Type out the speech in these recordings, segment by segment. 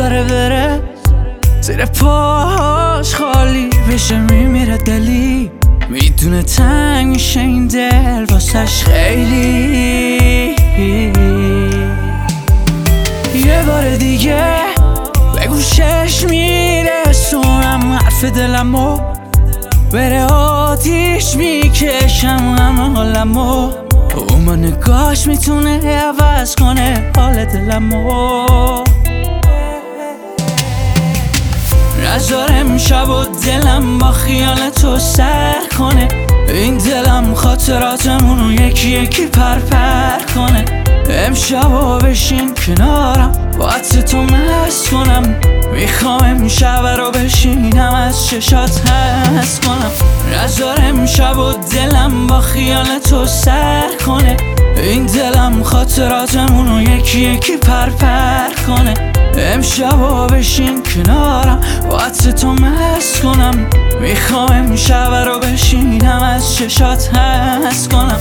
میذاره بره زیر پاهاش خالی بشه میمیره دلی میدونه تنگ میشه این دل واسش خیلی یه بار دیگه به گوشش میرسونم حرف دلمو بره آتیش میکشم همه حالمو اون با نگاش میتونه عوض کنه حال دلمو نذارم شب و دلم با خیال تو سر کنه این دلم خاطراتمونو یکی یکی پر کنه امشبا بشین کنارم با عطر تو مست کنم میخوام امشب رو بشینم از چشات حس کنم نذارم شب و دلم با خیال تو سر کنه این دلم خاطراتمونو یکی یکی پر کنه امشبا بشین کنارم با عطر تو مست کنم میخوام امشب رو بشینم از چشات حس کنم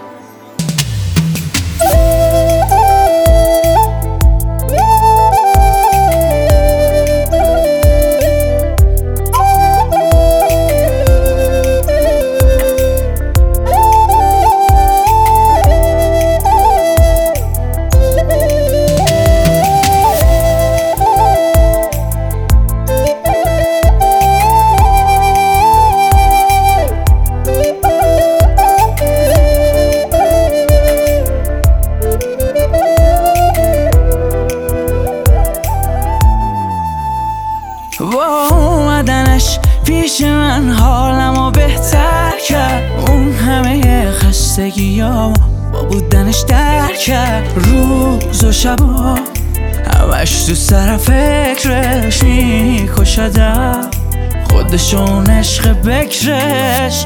با اومدنش پیش من حالمو بهتر کرد اون همه خستگیامو با بودنش در کرد روز و شبا همش تو سر فکرش میکشدم خودشون عشق بکرش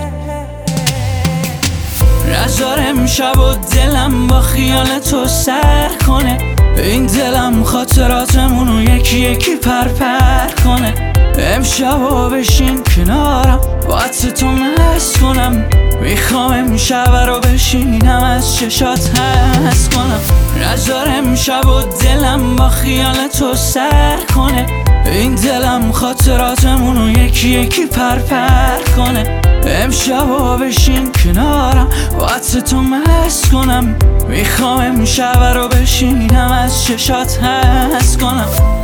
نذارم شب و دلم با خیال تو سر کنه این دلم خاطراتمونو یکی یکی پر کنه امشبا بشین کنارم با عطر تو مست کنم میخوام امشب رو بشینم از چشات حس کنم نذارم شب و دلم با خیال تو سر کنه این دلم خاطراتمونو یکی یکی پر کنه امشبا بشین کنارم با عطر تو مست کنم میخوام امشب رو بشینم از چشات حس کنم